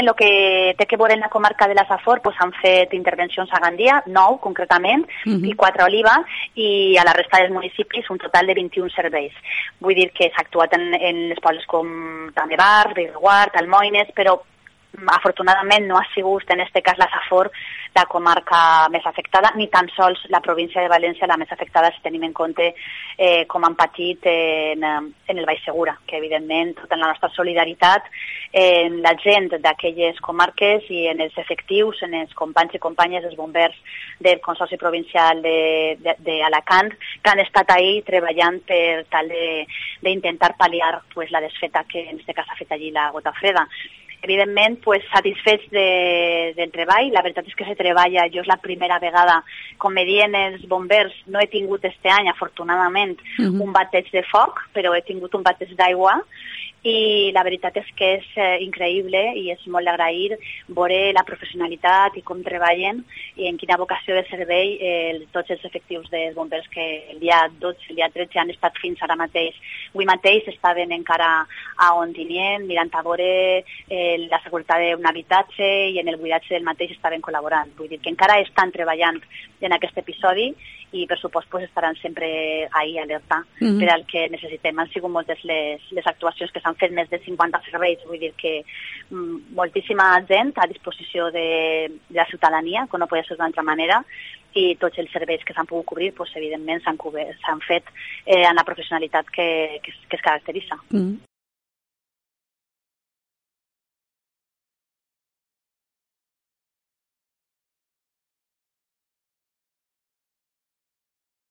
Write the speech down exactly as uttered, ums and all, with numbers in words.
El que té que veure en la comarca de la Safor pues, han fet intervencions a Gandia, nou concretament, uh-huh. i quatre a Oliva, i a la resta dels municipis un total de vint-i-un serveis. Vull dir que s'ha actuat en, en les pobles com també Bar, Bellreguard, Almoines, però afortunadament no ha sigut en aquest cas la Safor la comarca més afectada, ni tan sols la província de València la més afectada si tenim en compte eh, com han patit en, en el Baix Segura, que evidentment tota la nostra solidaritat en la gent d'aquelles comarques i en els efectius, en els companys i companyes dels bombers del Consorci Provincial d'Alacant, que han estat ahí treballant per tal d'intentar pal·liar pues, la desfeta que en aquest cas ha fet allí la gota freda. Evidentment, pues, satisfets de, del treball. La veritat és que se treballa, jo és la primera vegada, com me diuen els bombers, no he tingut este any, afortunadament, uh-huh. un bateig de foc, però he tingut un bateig d'aigua, i la veritat és que és eh, increïble i és molt d'agrair veure la professionalitat i com treballen i en quina vocació de servei eh, tots els efectius dels bombers que el dia dotze, el dia tretze han estat fins ara mateix. Avui mateix estaven encara a Ontinyent mirant a veure eh, la seguretat d'un habitatge i en el buidatge del mateix estaven col·laborant. Vull dir que encara estan treballant en aquest episodi i per supost pues, estaran sempre ahí alerta mm-hmm. per al que necessitem. Han sigut moltes les, les actuacions que s'han fet, més de cinquanta serveis, vull dir que mm, moltíssima gent a disposició de, de la ciutadania, que no podia ser d'una altra manera, i tots els serveis que s'han pogut cobrir, pues, evidentment s'han fet eh, en la professionalitat que, que, que es caracteritza. Mm.